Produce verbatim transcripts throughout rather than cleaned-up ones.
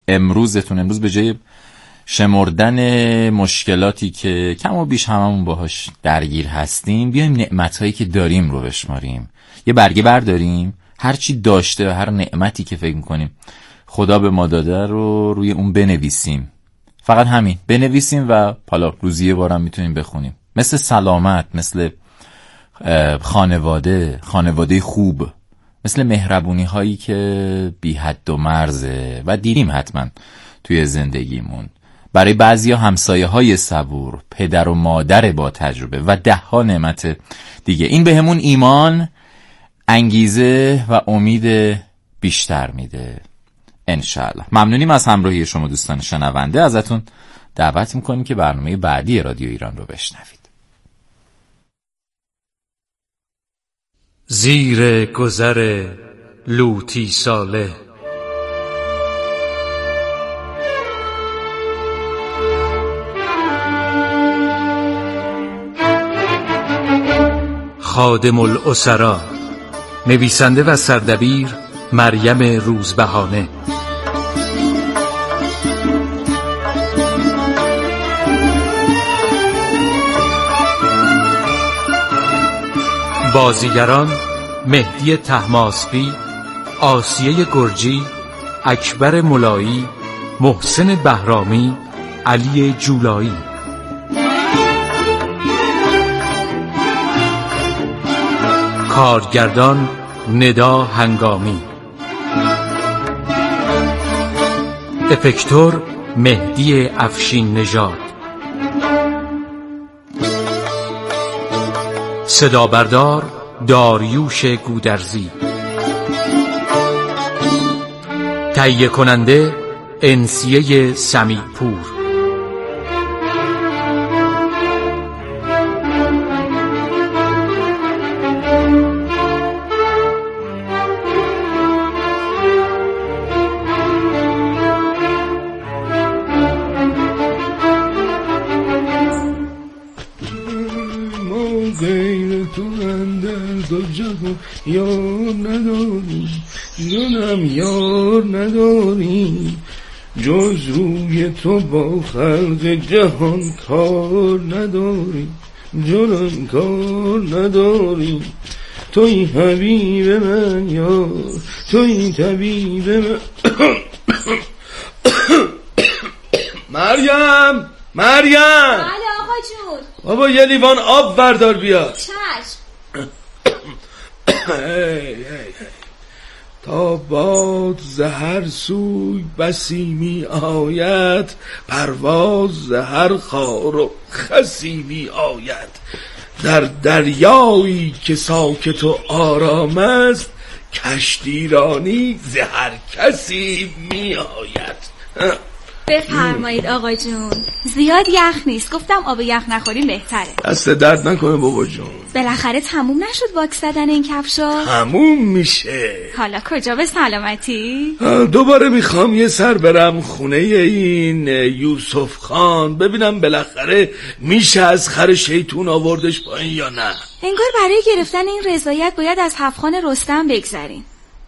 امروزتون. امروز به جای شمردن مشکلاتی که کم و بیش هممون باهاش درگیر هستیم، بیایم نعمت‌هایی که داریم رو بشماریم. یه برگه برداریم، هر چی داشته و هر نعمتی که فکر می‌کنیم خدا به ما داده رو روی اون بنویسیم. فقط همین بنویسیم و حالا روزی یه بارم میتونیم بخونیم. مثل سلامت، مثل خانواده، خانواده خوب، مثل مهربونی هایی که بی حد و مرزه و دیدیم حتما توی زندگیمون. برای بعضیا همسایه های صبور، پدر و مادر با تجربه و ده ها نعمت دیگه. این به همون ایمان، انگیزه و امید بیشتر میده انشالله. ممنونیم از همراهی شما دوستان شنونده. ازتون دعوت میکنیم که برنامه بعدی رادیو ایران رو بشنوید. زیر گذر لوطی صالح خادم الاسرا، نویسنده و سردبیر مریم روزبهانه. بازیگران مهدی طهماسبی، آسیه گرجی، اکبر ملایی، محسن بهرامی، علی جولایی. کارگردان ندا هنگامی. افکتور مهدی افشین نژاد. صدا بردار داریوش گودرزی. تهیه کننده انسیه سمیعپور. یار نداری جونم، یار نداری جز روی تو، با خلق جهان کار نداری جونم، کار نداری. توی حبیب من یار، توی طبیب من. مریم مریم. بله آقا جون. بابا یه لیوان آب بردار بیا. چشم. هی هی تا باد زهر سوی بسی می آید، پرواز زهر خار و خسی می آید. در دریایی که ساکت و آرام است، کشتیرانی زهر کسی می آید. بفرمایید آقا جون. زیاد یخ نیست، گفتم آب یخ نخوریم بهتره. دست درد نکنه بابا جون. بالاخره تموم نشد واکس زدن این کفشا؟ تموم میشه. حالا کجا به سلامتی؟ دوباره میخوام یه سر برم خونه این یوسف خان، ببینم بالاخره میشه از خر شیطون آوردش پایین یا نه. انگار برای گرفتن این رضایت باید از هفخان رستم بگذرین.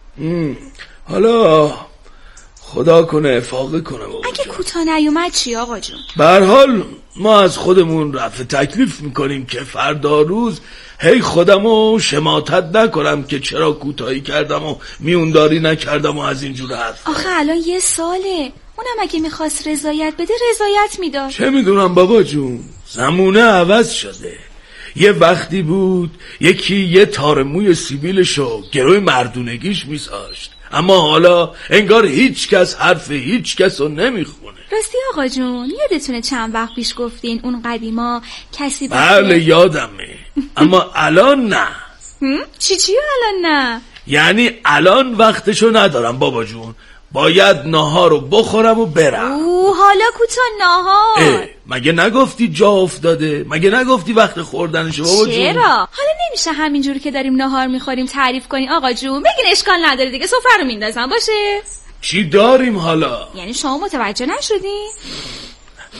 حالا خدا کنه افاقه کنه بابا. اگه کوتاه نیومد چی آقا جون؟ به هر حال ما از خودمون رفع تکلیف میکنیم که فردا روز هی خودمو شماتت نکنم که چرا کوتاهی کردم و میونداری نکردم و از اینجور حرف. آخه الان یه ساله، اونم اگه میخواست رضایت بده رضایت میداد. چه میدونم بابا جون، زمونه عوض شده. یه وقتی بود یکی یه تار موی سیبیلشو گروی مردونگیش میذاشت، اما حالا انگار هیچ کس حرف هیچ کس رو نمیخونه. راستی آقا جون، یادتونه چند وقت پیش گفتین اون قدیما کسی بود؟ بله یادمه. اما الان نه. چی چی الان نه؟ یعنی الان وقتشو ندارم بابا جون، باید ناهار رو بخورم و برم. اوه حالا کوتاه ناهار. مگه نگفتی جا افتاده؟ مگه نگفتی وقت خوردنشه بابا جون؟ چرا؟ حالا نمیشه همینجوری که داریم ناهار میخوریم تعریف کنی آقا جون؟ بگین اشکال نداره دیگه، سفره رو میندازم باشه؟ چی داریم حالا؟ یعنی شما متوجه نشدی؟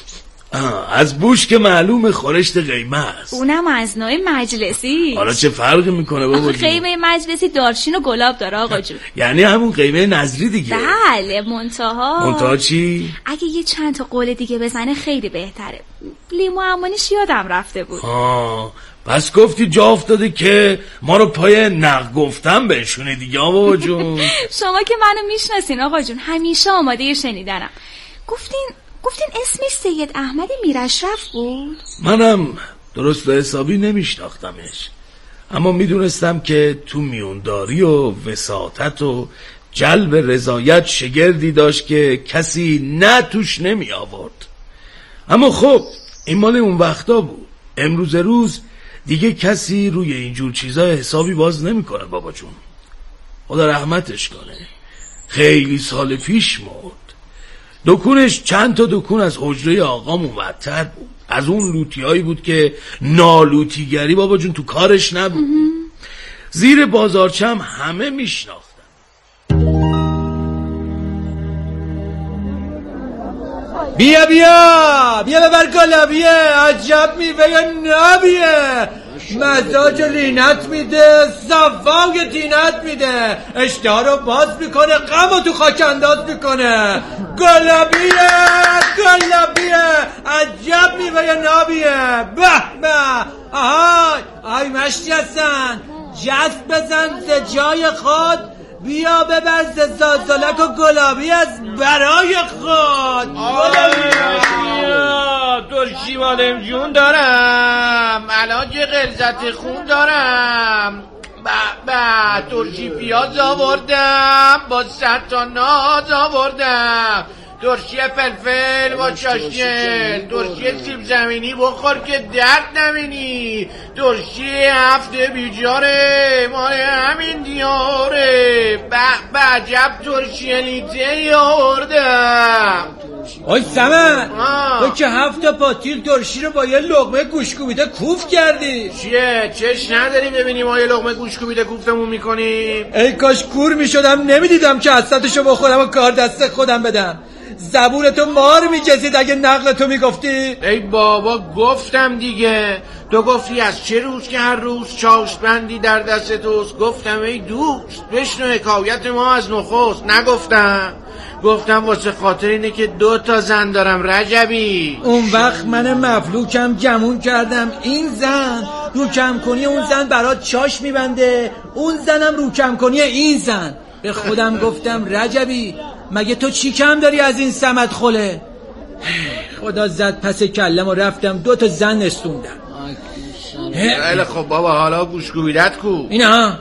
از بوش که معلوم خورشت قیمه است. اونم از نوع مجلسی. حالا چه فرقی میکنه بابا جون؟ قیمه مجلسی دارچین و گلاب داره آقا جون. یعنی همون قیمه نظری دیگه. بله منتها منتها چی؟ اگه یه چند تا قول دیگه بزنه خیلی بهتره. لیمو امانیش یادم رفته بود. آه پس گفتی جا افتاده که ما رو پای نق گفتن بنشونی دیگه بابا جون. شما که منو میشناسین آقا جون، همیشه آماده شنیدنم. گفتین گفتین اسمش سید احمد میراشرف بود؟ منم درست به حسابی نمیشناختمش، اما میدونستم که تو میونداری و وساطت و جلب رضایت شگردی داشت که کسی نه توش نمی آورد. اما خب این مال اون وقتا بود. امروز روز دیگه کسی روی اینجور چیزا حسابی باز نمی کنه بابا جون. خدا رحمتش کنه، خیلی سال پیش مرد. دکونش چند تا دکون از حجره آقام اونورتر بود. از اون لوتیایی بود که نالوتیگری بابا جون تو کارش نبود. زیر بازارچم همه میشناختن. بیا بیا بیا ببر گلابیه، عجب میوه نابیه، مزاج لینت میده، صفای تینت میده، اشتها رو باز میکنه، غم تو خاک انداز میکنه. گلابیه گلابیه، عجب میوه نابیه. به به، آهای آی مشتی هستن، جست بزن ز جای خود، بیا ببر ز زازالک و گلابی از برای خود. ترشی والم جون دارم، علاج غلظت خون دارم، به به ترشی پیاز آوردم با صد تا ناز آوردم، ترشی فلفل با شاشگل، ترشی سیب زمینی بخور که درد نبینی، ترشی هفته بیجاره مال همین دیاره، به به عجب ترشی لیته آوردم. آی سمن، تو که هفت پاتیل ترشی رو با یه لقمه گوشکوبیده کوف کردی. چیه؟ چش نداریم ببینیم ما یه لقمه گوشکوبیده کوفتمون میکنیم؟ ای کاش کور میشدم نمیدیدم که حسرتشو بخورم و کار دست خودم بدم. زبونتو مار میکشید اگه نقلتو میگفتی. ای بابا گفتم دیگه، تو گفتی از چه روز که هر روز چاوش بندی در دست توست. گفتم ای دوست بشنو حکایت ما از نخست. نگفتم؟ گفتم واسه خاطر اینه که دو تا زن دارم رجبی. اون وقت من مفلوکم گمون کردم این زن رو کم کنی اون زن برات چاش میبنده، اون زنم رو کم کنی این زن. به خودم گفتم رجبی مگه تو چی کم داری از این سمت خله؟ خدا زد پس کلم و رفتم دو تا زن استوندم. خیلی خب بابا، حالا گوشکوبیدت کو؟ اینا ها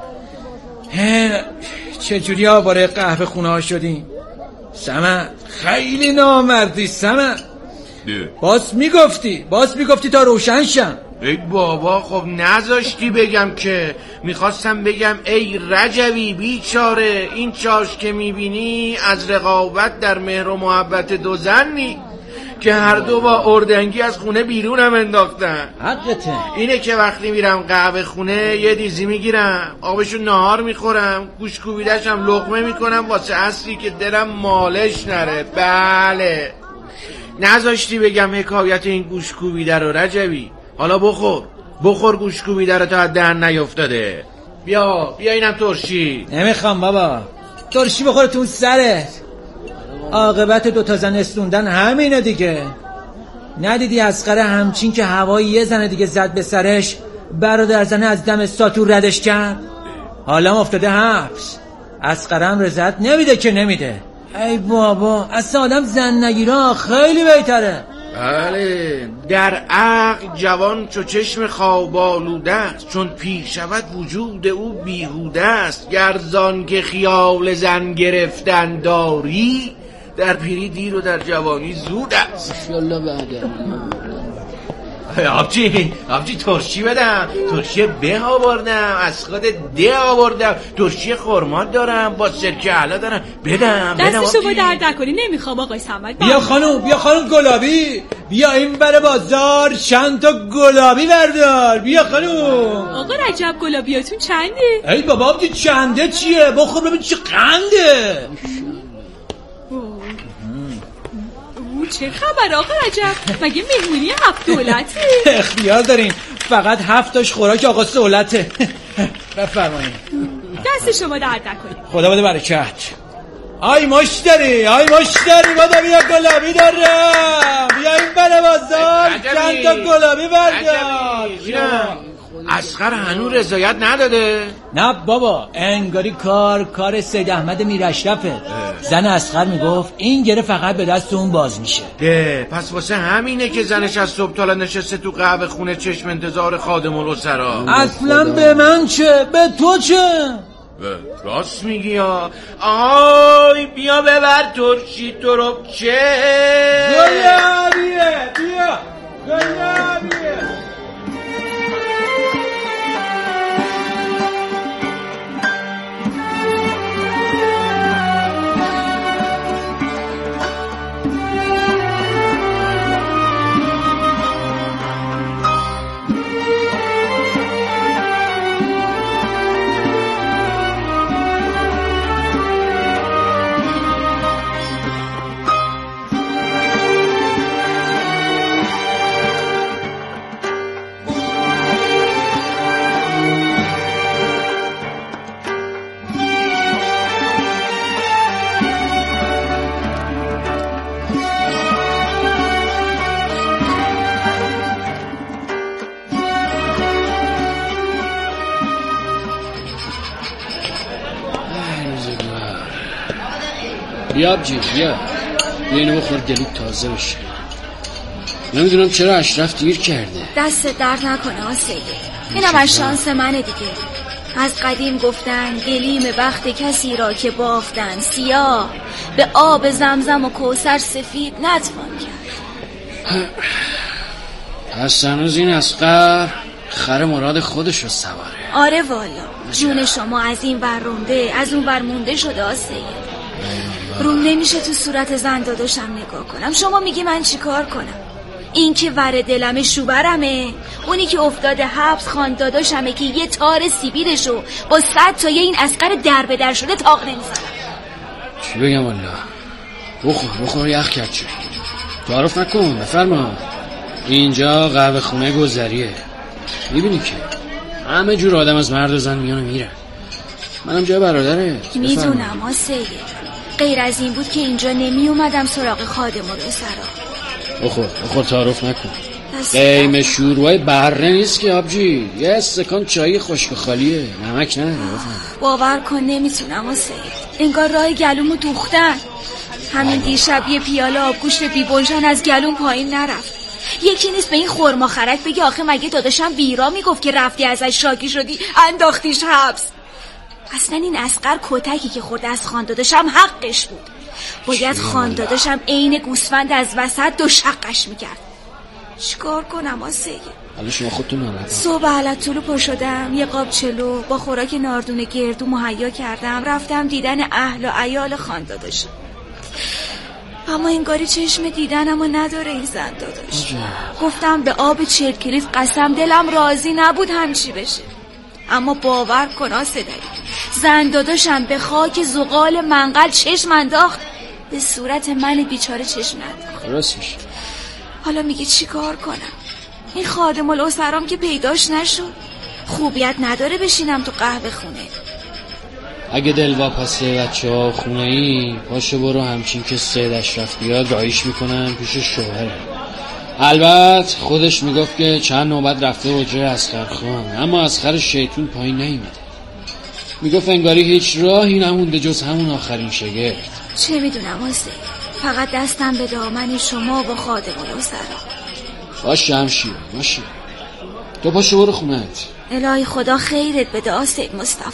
چجوری آواره قهوه خونه ها شدیم؟ سمت خیلی نامردی سمت. باز میگفتی باز میگفتی تا روشن شم. ای بابا خب نذاشتی بگم که، میخواستم بگم ای رجبی بیچاره، این چاش که میبینی از رقابت در مهر و محبت دو زنی که هر دو با اردنگی از خونه بیرونم انداختن. حقته. اینه که وقتی میرم قهوه خونه یه دیزی میگیرم، آبشو نهار میخورم، گوشکوبیدشم لقمه میکنم واسه اصلی که دلم مالش نره. بله نذاشتی بگم حکایت این گوشکوبیده رو رجبی. حالا بخور بخور گوشکوبیده رو تا از دهن نیفتاده. بیا بیا اینم ترشی. نمیخوام بابا، ترشی بخوره تو سرت. عاقبت دو تا زن استوندن همینه دیگه. ندیدی اسقره همچین که هوایی یه زن دیگه زد به سرش، برادر زنه از دم ساتور ردش کرد، حالا افتاده حبس. اسقره هم رضایت نمیده که نمیده. ای بابا اصلا آدم زن نگیره خیلی بهتره. بله در عقل جوان چو چشم خواب آلوده است، چون پیر شود وجود او بیهوده است. گرزان که خیال زن گرفتن داری، در پیری دیر و در جوانی زود است. انشالله بعده. آبجی آبجی ترشی بدم، ترشی به آوردم، از خود ده آوردم، ترشی خرما دارم با سرکه علا دارم، بدم بدم دستشو با درد نکنی. نمیخوام آقای صمد. بیا خانوم بیا خانوم گلابی، بیا این بره بازار چند تا گلابی بردار. بیا خانوم. آقا رجب گلابیاتون چنده؟ ای بابا آبجی چنده چیه؟ بخور ببین چه قنده. او چه خبر آقا رجب؟ مگه مهمونی هفت دولته؟ اختیار دارین، فقط هفتاش خوراک آقا سهولته. بفرمایید. دست شما درد نکنید. خدا بده برکت. آی مشتری، آی مشتری، ما داریم یک گلابی دارم. بیا این بره بازار چند تا گلابی بردار. اصغر هنوز رضایت نداده؟ نه بابا، انگاری کار کار سید احمد میراشرفه. زن اصغر میگفت این گره فقط به دست اون باز میشه. ده پس واسه همینه که زنش از صبح تا نشسته تو قهوه خونه چشم انتظار خادم الاسرا. اصلا به من چه؟ به تو چه؟ راست میگی ها. آی بیا ببر ترشی تربچه. گلابیه بیا گلابیه. بیا آبجی بیا بیا اینو بخور دلوت تازه بشه. نمیدونم چرا اشرف دیر کرده. دست درد نکنه آسیده، اینم از شانس منه دیگه. از قدیم گفتن گلیم بخت کسی را که بافتن سیاه، به آب زمزم و کوثر سفید نتوان کرد. پس هنوز این اصغر خر مراد خودش رو سواره. آره والا، جون شما از این ور رونده از اون ور مونده شده آسیده. روم نمیشه تو صورت زن داداشم نگاه کنم. شما میگی من چی کار کنم؟ این که ور دلم شوبرمه، اونی که افتاده حبس خان داداشمه که یه تار سیبیلشو با صد تا یه این اصغر در به در شده تاق نمیزنم. چی بگم والا؟ بخور بخور یخ کرد چه تعارف نکن. بفرما اینجا قهوه خونه گذریه. میبینی که همه جور آدم از مرد و زن میان و میرن. منم جای برادره. میدونم آسیه، غیر از این بود که اینجا نمی اومدم سراغ خادم الاسرا. بخور بخور تعارف نکن. قیم شوربای بره نیست که آبجی، یه استکان چای خشک خالیه، نمک نداره. باور کن نمیتونم آسیه، انگار راه گلومو دوختن. همین دیشب یه پیاله آبگوشت بیبنجان از گلوم پایین نرفت. یکی نیست به این خرما خرک بگی آخه مگه داداشم بیرا میگفت که رفتی ازش شاکی شدی انداختیش حبس. اصلا این اصغر کتکی که خورد از خان داداشم حقش بود. باید خان داداشم عین گوسفند از وسط دو شقش میکرد. چیکار کنم آسیه؟ حالا شما خودتون نمید. صبح علت طولو پا شدم، یه قاب چلو با خوراک ناردون گردو مهیا کردم، رفتم دیدن اهل و عیال خان داداشم. اما انگاری چشم دیدنمو نداره این زن داداش. گفتم به آب چرکلیف قسم، دلم راضی نبود همچی بشه. اما باور کن آسداری، زن داداشم به خاک زغال منقل چشم انداخت، به صورت من بیچاره چشم انداخت. درست میشه. حالا میگه چی کار کنم؟ این خادم الاسرام که پیداش نشد. خوبیت نداره بشینم تو قهوه خونه. اگه دل واپسه بچه ها خونه ای، پاشو برو همچین که سید اشرف بیاد رایش میکنن پیش شوهره. البته خودش میگفت که چند نوبت رفته وجه اصغر خان، اما اصغر شیطون پایین نیومده. میگفت انگاری هیچ راهی نمونده جز همون آخرین شگفت. چه میدونم آسه، فقط دستم به دامن شما با خادم الاسرا. باشه همشیره باشه، تو پاشو برو خونه‌ت. الهی خدا خیرت بده آسه مصطفی.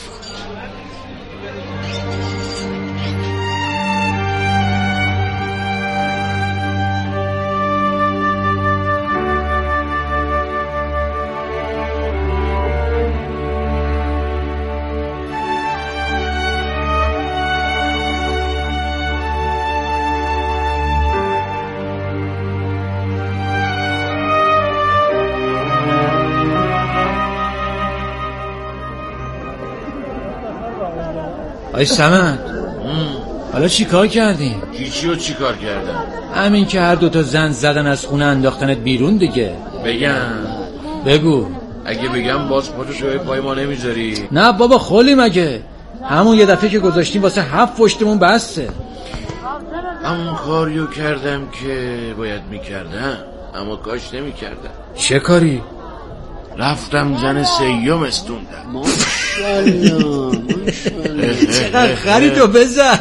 آی سمن، حالا چی کار کردیم؟ هیچی رو چی کار کردن؟ همین که هر دوتا زن زدن از خونه انداختنت بیرون دیگه. بگم بگو. اگه بگم باز پاتو توی پای ما نمیذاری؟ نه بابا خلی مگه، همون یه دفعه که گذاشتیم واسه هفت پشتمون بسته. همون کاریو کردم که باید میکردم، اما کاش نمیکردم. چه کاری؟ رفتم زن سیوم استوندم. ماشالله چقدر خرید و بزن.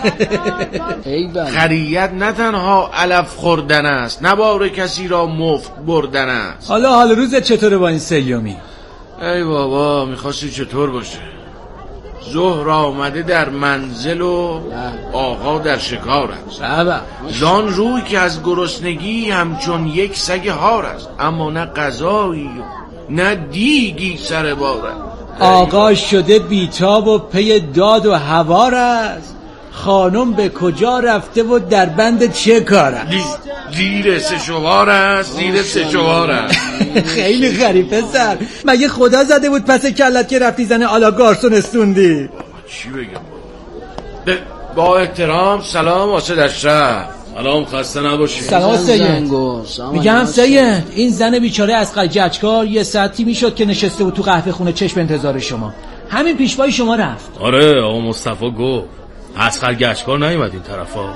خریت نه تنها علف خوردن است، نبار کسی را مفت بردن است. حالا حال روزت چطوره با این سیومی؟ ای بابا میخواستی چطور باشه؟ ظهر آمده در منزل و آقا در شکار است. بابا زان روی که از گرسنگی همچون یک سگ هار است، اما نه غذایی نه دیگی سر بار است. آقا شده بیتاب و پی داد و هوار است، خانم به کجا رفته و در بند چه کار است؟ زیر سه شوار است، زیر سه شوار است. خیلی غریب پسر، مگه خدا زده بود پس کلت که رفتی زن آلا گارسون استوندی؟ چی بگم بابا؟ با احترام سلام واسه اشرف. سلام، خسته نباشی. سلام سید. میگم سید، این زن بیچاره از گچکار یه ساعتی میشد که نشسته بود تو قهوه خونه چشم انتظار شما، همین پیشوای شما رفت. آره آقا مصطفی گفت اسقر گچکار نیومد این طرفا.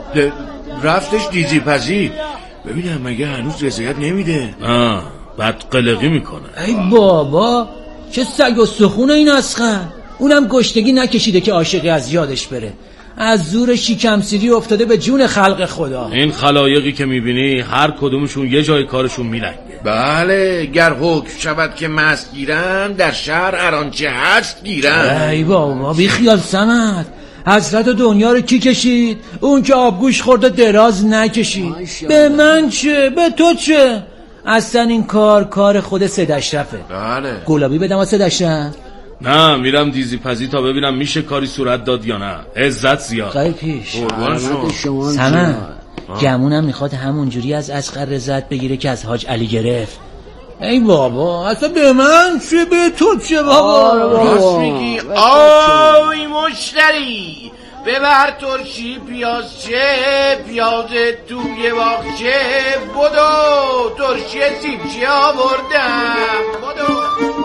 رفتش دیزی پزی. ببینم مگه هنوز رضایت نمیده؟ آه بعد قلقی میکنه. ای بابا چه سگ و سخونه این اسقر، اونم گشتگی نکشیده که عاشقی از یادش بره، از زور شیکم سیری افتاده به جون خلق خدا. این خلایقی که میبینی هر کدومشون یه جای کارشون میلنگه. بله، گر حکم شود که مست گیرن، در شهر هرانچه هست گیرن. ای بابا بی خیال صمد، حسرت دنیا رو کی کشید؟ اون که آبگوش خورد و دراز نکشید. به من چه؟ به تو چه؟ اصلا این کار کار خود سید اشرفه. بله. گلابی بدم سید اشرف؟ نه میرم دیزی پزی تا ببینم میشه کاری صورت داد یا نه. عزت زیاد. قای پیش شما سمن گمونم میخواد همونجوری از اسقر رضایت بگیره که از حاج علی گرفت. ای بابا اصلا به من چه به تو چه بابا؟ راست میگی. آی مشتری ببر ترشی پیاز چه، پیاز توی باغچه، بدو ترشی سیبچی آوردم بدو.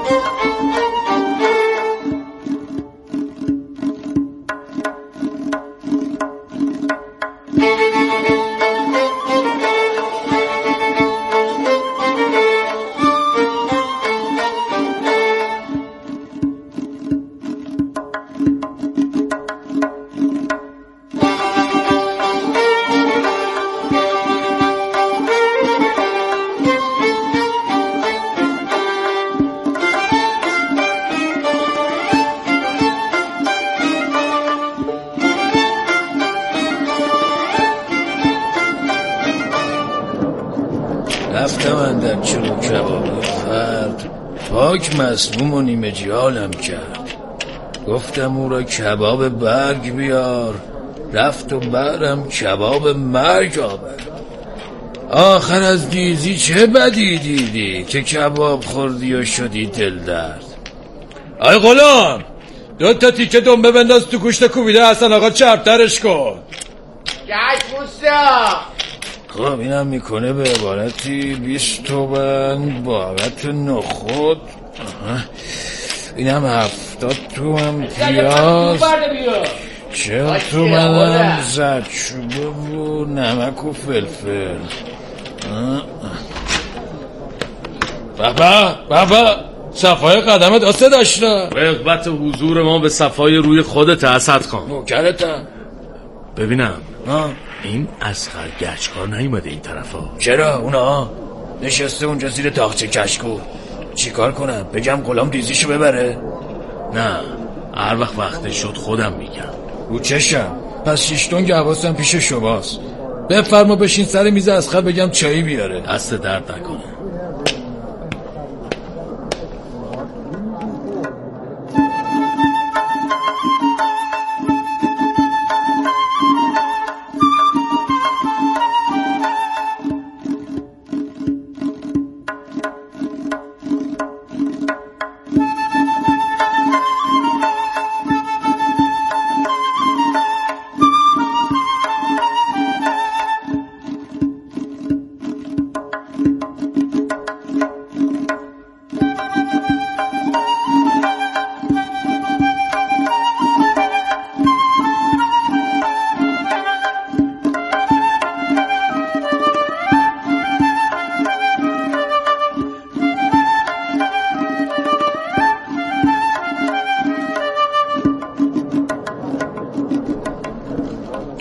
رفتم اندر چلو کباب فرد، پاک مسموم و نیمه جیالم کرد. گفتم او را کباب برگ بیار، رفت و برم کباب مرگ آورد. آخر از دیزی چه بدی دیدی که کباب خوردی و شدی دل درد. آی غلام دو تا تیکه دنبه بنداز تو گوشت کوبیده حسن آقا چربترش کن. گشت موسا. خب اینم میکنه به عبارتی بیست تومن بابت نخود، اینم هفتاد تومن پیاز، چهل تومنم زردچوبه و نمک و فلفل. بابا بابا صفای قدمت آسه داشته. رغبت حضور ما به صفای روی خودت اسد خان. نوکرتم. ببینم آه. این اسقر گچکار نیومده این طرفا؟ چرا؟ اونا نشسته اونجا زیر تاقچه کشکو. چی کار کنم؟ بگم غلام دیزیشو ببره؟ نه هر وقت وقتش شد خودم میگم. رو چشم. پس شیشتون که حواسم پیش شماست. بفرما بشین سر میز اسقر بگم چایی بیاره. دست درد نکنه.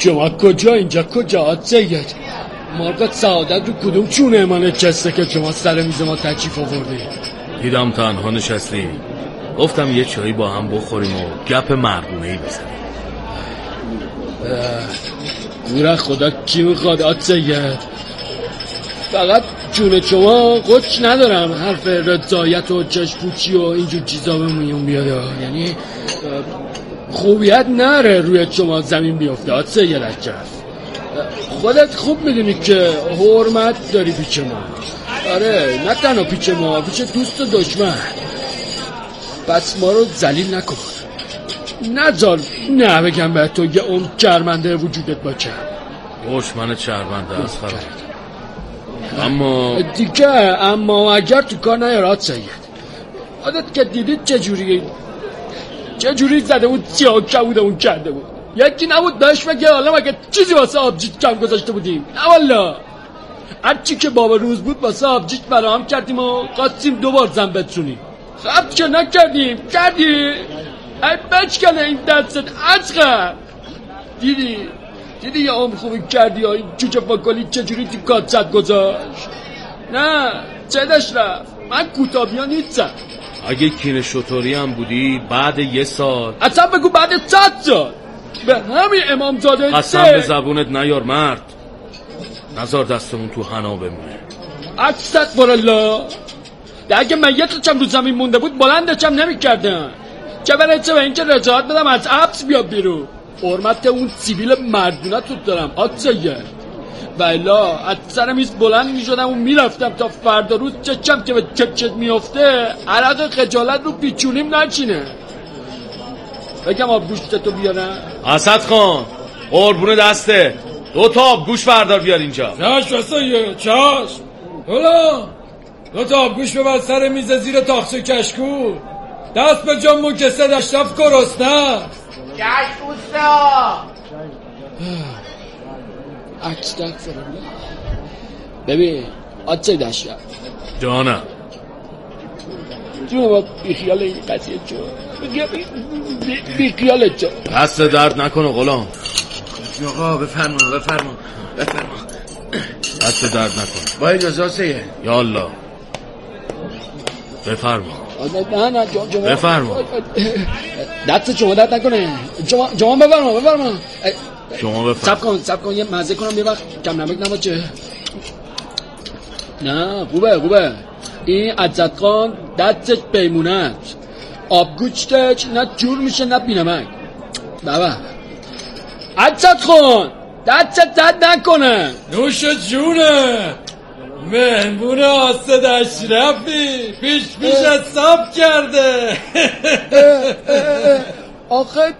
شما کجا اینجا کجا سید؟ مرغ سعادت رو کدوم چونه ما نشسته که شما سر میز ما تشریف آوردی؟ دیدم تنها نشستی، گفتم یه چایی با هم بخوریم و گپ مردونه‌ای بزنیم. گوره خدا کی میخواد سید؟ فقط جون شما قدش ندارم حرف رضایت و چشپوچی و اینجور چیزا به میون بیاد، یعنی خوبیت نره روی شما زمین بیفته سید اشرف. خودت خوب میدونی که حرمت داری پیش ما، آره نه تنها پیش ما، پیش دوست و دشمن. پس ما رو ذلیل نکن، نذار نه بگم به تو یه اون چرمنده وجودت باشه. دشمن چرمنده از خراب اما دیگه اما اگر تو کار نیارات سید. خودت که دیدید چجوری چجوری زده بود سیاه کبوده اون کرده بود. یکی نبود داشت مگه حالا مگه چیزی واسه آبجیت کم گذاشته بودیم؟ نه والا هرچی که بابا روز بود واسه آبجیت برام کردیم و قاستیم دوبار زن بتونیم. خب که نکردیم کردی ای بچکنه این دستت عجقه. دیدی دیدی یه عمر خوبی کردی یا این جوجه فاکالی چجوری تو کاتست گذاشت؟ نه چدش رفت، من کوتابیا نیستم. اگه کین شطوری هم بودی بعد یه سال اصلا بگو بعد صد سال به همین امامزاده قسم به زبونت نیار مرد، نظر دستمون تو حنا بمونه. استغفرالله، اگه میتشم رو زمین مونده بود بلندشم نمی کردم، چه برسه به اینکه رضایت بدم از حبس بیاد بیرون. حرمت اون سیبیل مردونه تو دارم آتسایه، و الا از سر میز بلند می شدم و می رفتم تا فردا روز چچم که به چپچت می افته عرق خجالت رو پیچونیم نچینه. بگم آب گوشت تو بیارم؟ اسد خان قربون دسته، دو تا آب گوش بردار بیار اینجا. چاش واسه چاش بلا دو تا آب گوش ببر سر میز زیر تاخچه کشکول، دست به جام مکسه دشتف گرسنه کشکوستا. استغفرالله. ببین آتسای دشتف جانم جون با بیخیال این قضیه جو بیخیال جو دست درد نکنه غلام. آقا بفرما بفرما بفرما دست درد نکنه با اجازه سیه. یالله بفرما. نه نه جما بفرما. دست شما درد نکنه، شما شما بفرما بفرما شما بفرما. سب کن سب کن یه مزه کنم یه وقت کم نمک نباشه. نه خوبه خوبه این عزت خان دستش پیمونه، آب گوشتش نه جور میشه نه بینمک. بابا عزت خان دستت درد نکنه. نوش جونه مهمون آسد اشرفی پیش پیش حساب کرده. آخه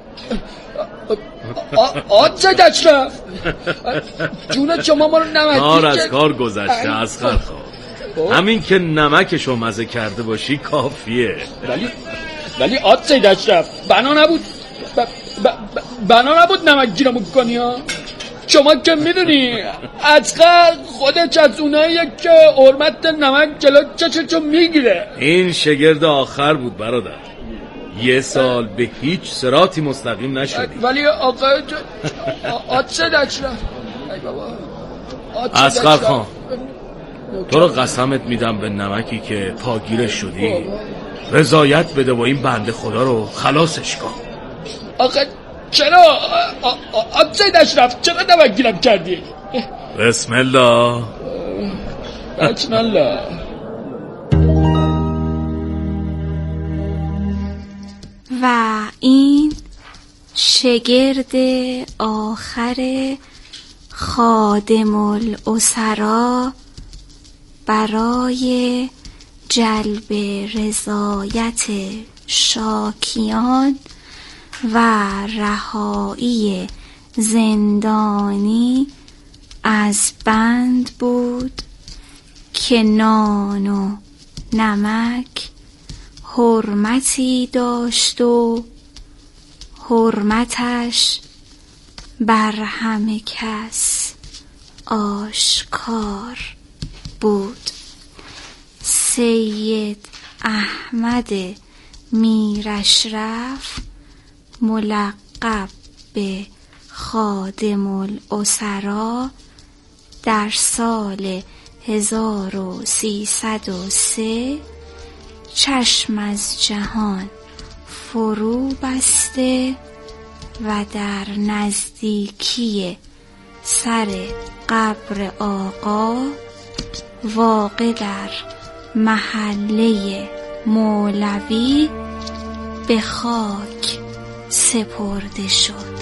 آسد اشرف جونه شما ما رو نمکی کار از کار گذشته از خرخواه، همین که نمکشو مزه کرده باشی کافیه. ولی ولی آسد اشرف بنا نبود ب... ب... ب... بنا نبود نمک گیرمون کنی ها. شما که میدونی اصغر خودش از اوناییه که حرمت نمک جلو چششو میگیره. این شگرد آخر بود برادر، یه سال به هیچ صراطی مستقیم نشدی. ولی آقا آتسد اشرف ای بابا اصغر خان تو رو قسمت میدم به نمکی که پاگیرش شدی رضایت بده و این بنده خدا رو خلاصش کن. آقا چرا آتسد اشرف چرا نمک گیرم کردی؟ بسم الله بسم الله. و این شگرد آخر خادم الاسرا برای جلب رضایت شاکیان و رهایی زندانی از بند بود که نان و نمک حرمتی داشت و حرمتش بر همه کس آشکار بود. سید احمد میر اشرف ملقب به خادم الاسرا در سال هزار و سیصد و سه چشم از جهان فرو بسته و در نزدیکی سر قبر آقا واقع در محله مولوی به خاک سپرده شد.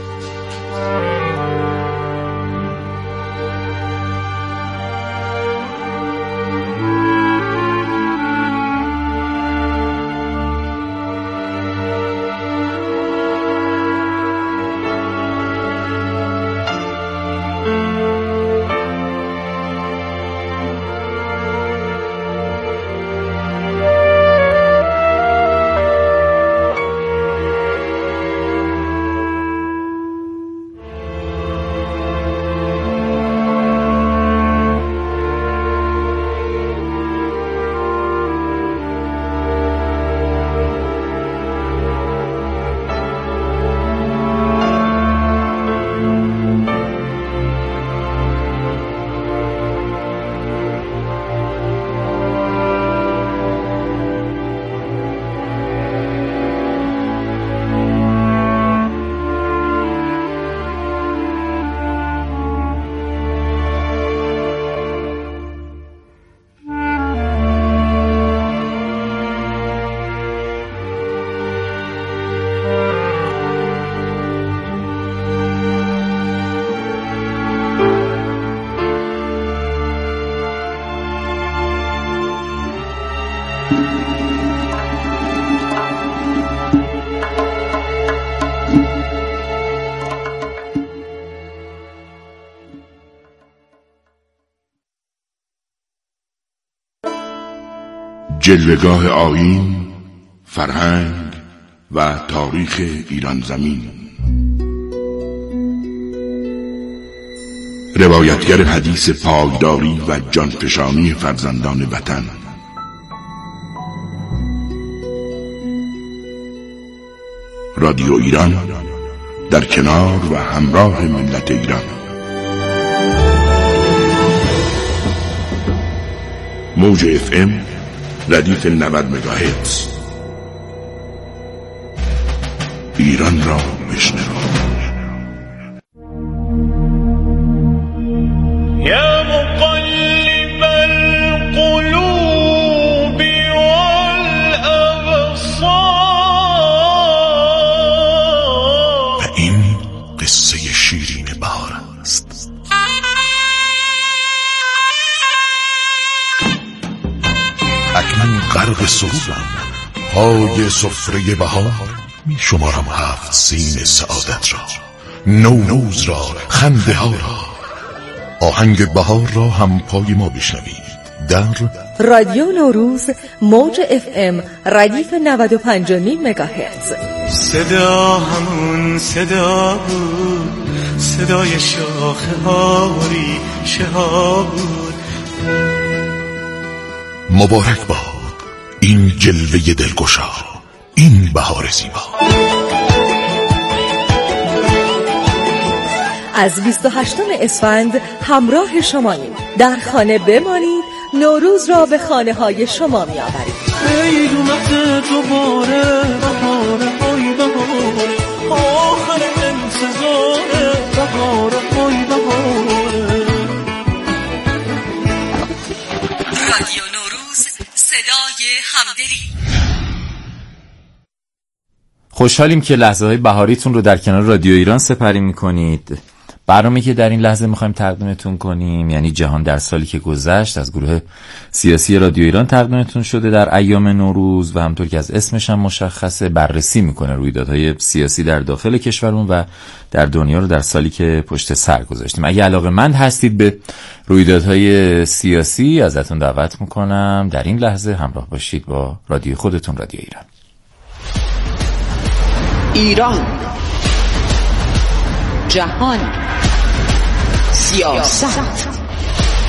جلوه‌گاه آیین، فرهنگ و تاریخ ایران زمین. روایتگر حدیث پایداری و جانفشانی فرزندان وطن. رادیو ایران در کنار و همراه ملت ایران. موج اف ام ردیف نود مگاهرتز. ایران را بشنو. یا مقلب القلوب والابصار. و این قصه شیرین بهار است. اکنون غرق سرورم، پای سفره بهار می شمارم هفت سین سعادت را، نوروز را، خنده ها را. آهنگ بهار را هم پای ما بشنوید در رادیو نوروز موج اف ام ردیف نود و پنج و نیم مگاهرتز. صدا همون صدا بود، صدای شاخه ها ریشه ها بود. مبارک باد این جلوه دلگشا، این بهار زیبا. از بیست و هشتم اسفند همراه شماییم. در خانه بمانید، نوروز را به خانه های شما می آورید. ای دومت دوباره بهاره های بهاره، آخر انتظاره بهاره های بهاره. رادیو نوروز، صدای همدلی. خوشحالیم که لحظه های بهاریتون رو در کنار رادیو ایران سپری میکنید. برنامه‌ای که در این لحظه میخوایم تقدیمتون کنیم یعنی جهان در سالی که گذشت، از گروه سیاسی رادیو ایران تقدیمتون شده در ایام نوروز و همطور که از اسمش هم مشخصه بررسی میکنه رویدادهای سیاسی در داخل کشورمون و در دنیا رو در سالی که پشت سر گذاشتیم. اگه علاقه‌مند هستید به رویدادهای سیاسی ازتون دعوت میکنم در این لحظه همراه باشید با رادیو خودتون، رادیو ایران. ایران، جهان، سیاست،